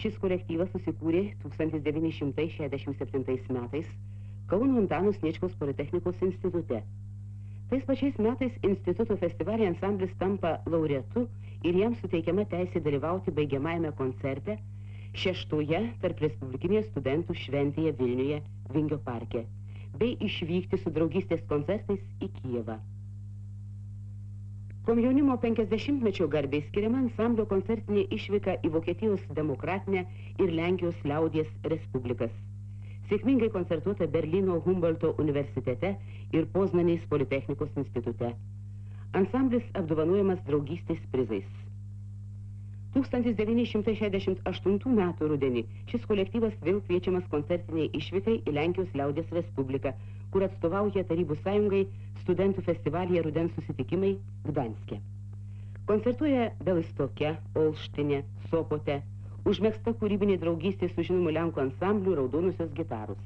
Šis kolektyvas susikūrė 1967 metais Kauno Antano Sniečkaus Politechnikos institute. Tais pačiais metais instituto festivalį ansamblis tampa laureatu ir jam suteikiama teisė dalyvauti baigiamajame koncerte 6-oje tarp respublikinės studentų šventėje Vilniuje Vingio parke, bei išvykti su draugystės koncertais į Kijevą. Komjaunimo 50-mečio garbei skiriama ansamblio koncertinė išvyka į Vokietijos demokratinę ir Lenkijos liaudies respublikas. Sėkmingai koncertuota Berlyno Humboldto universitete ir Poznanės Politechnikos institute. Ansamblis apdovanojamas draugystės prizais. 1968 metų rudenį šis kolektyvas vėl kviečiamas koncertiniai išvykai į Lenkijos liaudies respubliką, kur atstovauja Tarybų sąjungai studentų festivalyje Rudens susitikimai Gdanske. Koncertuoja Bialystoke, Olštine, Sopote, užmegzta kūrybinė draugystė su žinomu Lenkų ansambliu Raudonusios gitaros.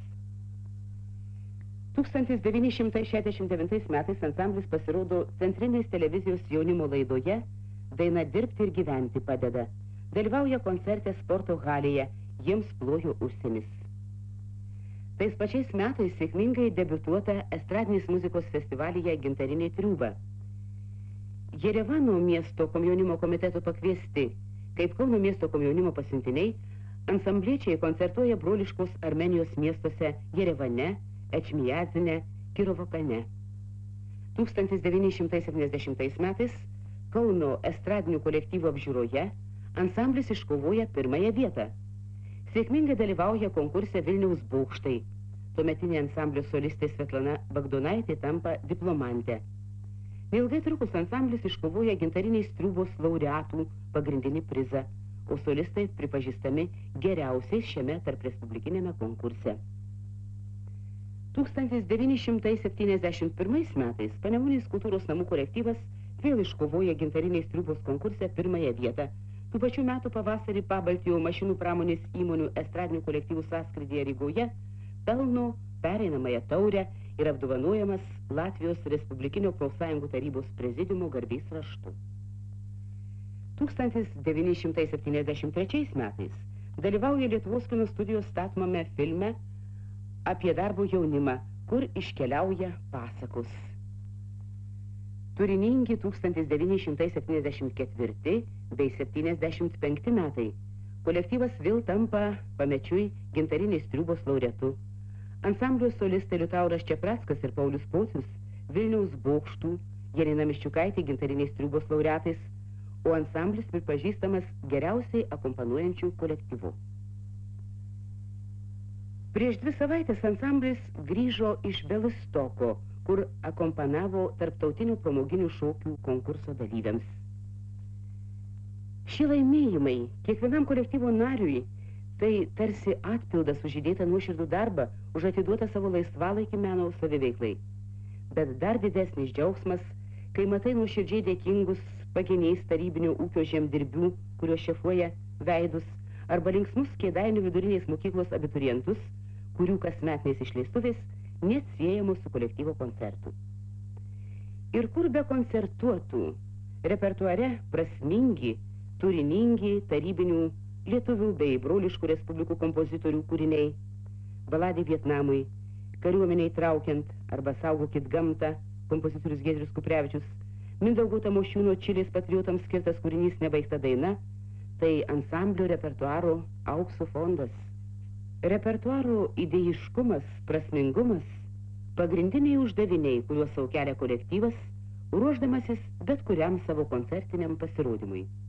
1969 metais ansamblis pasirodo Centrinės televizijos jaunimo laidoje Daina dirbti ir gyventi padeda. Dalyvauja koncerte sporto halėje, jiems plojo užsienis. Tais pačiais metais sėkmingai debiutuota estradinės muzikos festivalyje Gintarinė triūba. Jerevano miesto komjaunimo komiteto pakviesti, kaip Kauno miesto komjaunimo pasiuntiniai, ansambliečiai koncertuoja broliškos Armenijos miestuose Jerevane, Ečmijadzine, Kirovokane. 1970 metais Kauno estradinių kolektyvų apžiūroje ansamblis iškovoja pirmąją vietą. Sėkmingai dalyvauja konkurse Vilniaus Bokštai. Tuometinė ansamblio solistė Svetlana Bagdonaitė tampa diplomantė. Neilgai trukus ansamblis iškovoja Gintarinės triūbos laureatų pagrindinį prizą, o solistai pripažįstami geriausiais šiame tarprespublikinėme konkurse. 1971 metais Panemunės kultūros namų kolektyvas vėl iškovoja Gintarinės triūbos konkurse pirmąją vietą. Tų pačių metų pavasarį Pabaltijo mašinų pramonės įmonių estradinių kolektyvų sąskrydyje Rygoje pelno pereinamąją taurę ir apdovanojamas Latvijos Respublikinio profsąjungų tarybos prezidiumo garbės raštu. 1973 metais dalyvauja Lietuvos kino studijos statomame filme apie darbo jaunimą, kur iškeliauja pasakos. Turiningi 1974 bei 75 metai. Kolektyvas vėl tampa pamečiui Gintarinės triūbos laureatu. Ansamblio solistai Liutauras Čeprackas ir Paulius Pocius Vilniaus Bokštų, Janina Miščiukaitė Gintarinės triūbos laureatais, o ansamblis pripažįstamas geriausiai akompanuojančių kolektyvų. Prieš 2 savaitės ansamblis grįžo iš Bialystoko, kur akompanavo tarptautinių pramoginių šokių konkurso dalyviams. Šie laimėjimai kiekvienam kolektyvo nariui tai tarsi atpildas už įdėtą nuoširdų darbą, už atiduotą savo laisvalaikį meno saviveiklai. Bet dar didesnis džiaugsmas, kai matai nuoširdžiai dėkingus pageniais tarybinio ūkio žemdirbių, kuriuos šefuoja veidus, arba linksmus Kėdainių vidurinės mokyklos abiturientus, kurių kasmetinės išleistuvės neatsiejamos su kolektyvo koncertų. Ir kur be koncertuotų, repertuare prasmingi, turiningi tarybinių lietuvių bei broliškų respublikų kompozitorių kūriniai, baladė Vietnamui, kariuomeniai traukiant arba saugokit gamtą, kompozitorius Giedrius Kuprevičius, Mindaugo Tamošiūno Čilės patriotams skirtas kūrinys Nebaigta daina, tai ansamblio repertuaro aukso fondas. Repertuaro idėjiškumas, prasmingumas, pagrindiniai uždaviniai, kuriuos sau kelia kolektyvas, ruošdamasis bet kuriam savo koncertiniam pasirodymui.